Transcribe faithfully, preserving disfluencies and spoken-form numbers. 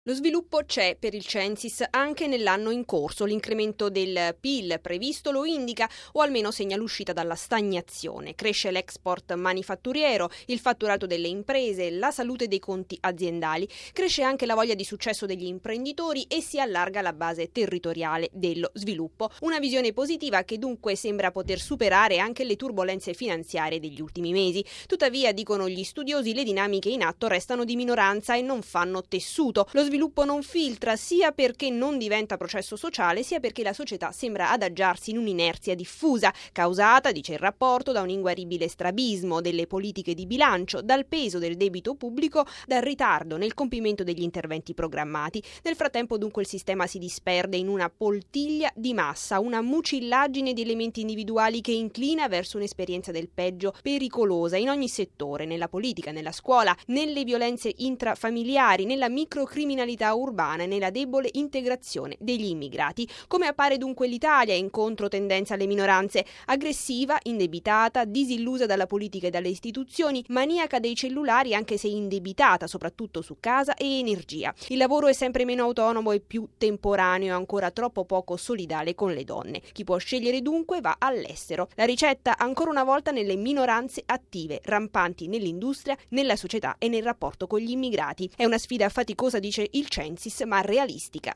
Lo sviluppo c'è per il Censis anche nell'anno in corso. L'incremento del P I L previsto lo indica o almeno segna l'uscita dalla stagnazione. Cresce l'export manifatturiero, il fatturato delle imprese, la salute dei conti aziendali. Cresce anche la voglia di successo degli imprenditori e si allarga la base territoriale dello sviluppo. Una visione positiva che dunque sembra poter superare anche le turbolenze finanziarie degli ultimi mesi. Tuttavia, dicono gli studiosi, le dinamiche in atto restano di minoranza e non fanno tessuto. Lo sviluppo non filtra sia perché non diventa processo sociale, sia perché la società sembra adagiarsi in un'inerzia diffusa, causata, dice il rapporto, da un inguaribile strabismo delle politiche di bilancio, dal peso del debito pubblico, dal ritardo nel compimento degli interventi programmati. Nel frattempo dunque il sistema si disperde in una poltiglia di massa, una mucillaggine di elementi individuali che inclina verso un'esperienza del peggio pericolosa in ogni settore, nella politica, nella scuola, nelle violenze intrafamiliari, nella microcriminalità urbana e nella debole integrazione degli immigrati. Come appare dunque l'Italia in controtendenza alle minoranze? Aggressiva, indebitata, disillusa dalla politica e dalle istituzioni, maniaca dei cellulari anche se indebitata soprattutto su casa e energia. Il lavoro è sempre meno autonomo e più temporaneo, ancora troppo poco solidale con le donne. Chi può scegliere dunque va all'estero. La ricetta ancora una volta nelle minoranze attive, rampanti nell'industria, nella società e nel rapporto con gli immigrati. È una sfida faticosa, dice il Censis, ma realistica.